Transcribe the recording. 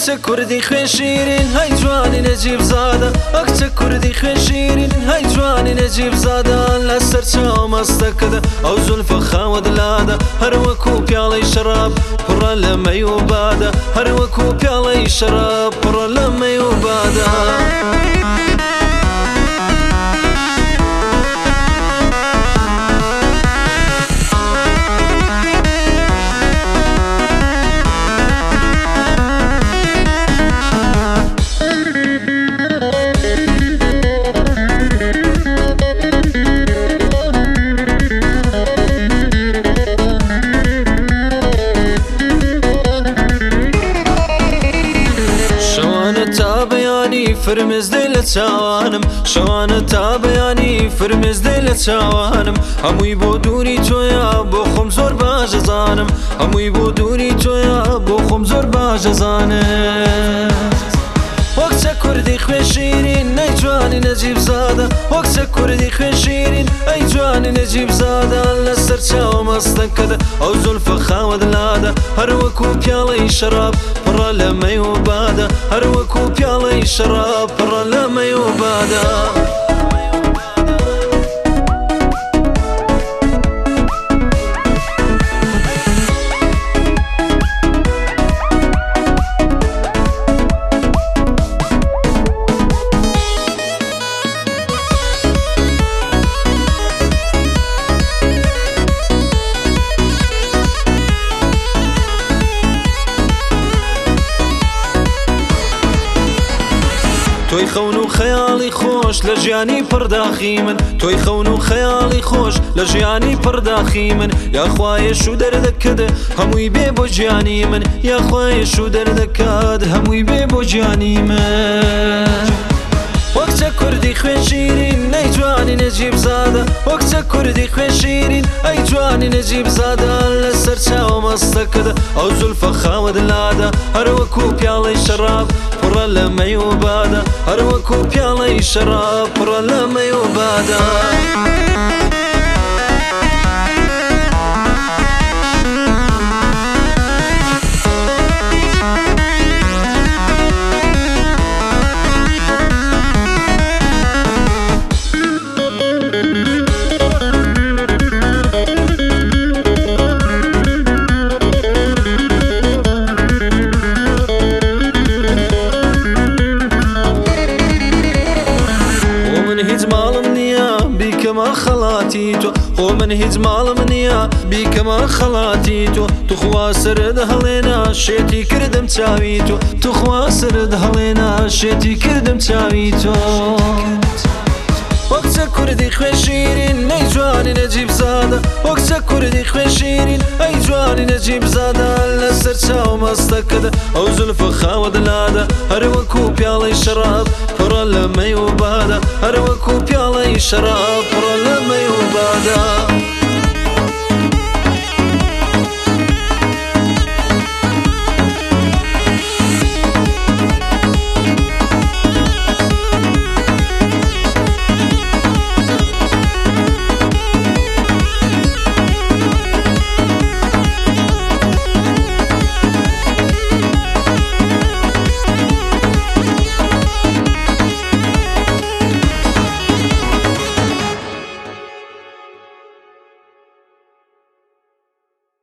وەکچە کوردی خوێن شیرین هەی جوانی نەجیب زادە وەکچە کوردی خوێن شیرین هەی جوانی نەجیب زادە لەسەر چاو مەستەکەدا ئەو زولفە خاوەت لادە هەر وەکو پیاڵەی شەراب پڕە لە مەی و بادە هەر وەکو پیاڵەی شەراب پڕە لە مەی و بادە فرمزدەی لە چاوانم شەوانە تا بەیانی فرمزدەی لە چاوانم هەمووی بۆ دووری تۆیە بۆ خۆم زۆر باشە زانم هەمووی بۆ دووری تۆیە بۆ خۆم زۆر باشە زانم وەکچە کوردی خوێن شیرین ئەی جوانی نەجیب زادە وەکچە کوردی خوێن شیرین ئەی جوانی نەجیب زادە لەسەر چاو مەستەکەدا ئەو زولفە خاوەت لادە هەر وەکو پیاڵەی شەراب پڕە لە مەی و بادە هەر وەکو پیاڵەی شەراب پڕە لە مەی و بادە تۆی خەون و خەیاڵی خۆش لە ژیانی پڕداخی من تۆی خەون و خەیاڵی خۆش لە ژیانی پڕداخی من یاخوایەش و دەردەکەت هەمووی بێ بۆ گیانی من یاخوایەش و دەردەکات هەمووی بێ بۆ گیانی من وەکچە کوردی خوێن شیرین ئەی جوانی نەجیب زادە وەکچە کوردی خوێن شیرین ئەی جوانی نەجیب زادە لەسەر چاو مەستەکەدا ئەو زولفە خاوەت لادە هەر وەکو پیاڵەی شەراب پڕە لە مەی و بادە هەر وەکو پیاڵەی شەراب پڕە لە مەی و بادە خۆ من هیچ ماڵم نییە بیکەمە خەڵاتی تۆ توخوا سرت هەڵێنا شێتی کردم چاوی تۆ توخوا سرت هەڵێنا شێتی کردم چاوی تۆ وەکچە کوردی خوێن شیرین ئەی جوانی نەجیب زادە وەکچە کوردی خوێن شیرین ئەی جوانی نەجیب زادە لەسەر چاو مەستەکەدا ئەو زولفە خاوەت لادە هەر وەکو پیاڵەی شەراب پڕە لە مەی و بادە هەر وەکو پیاڵەی شەراب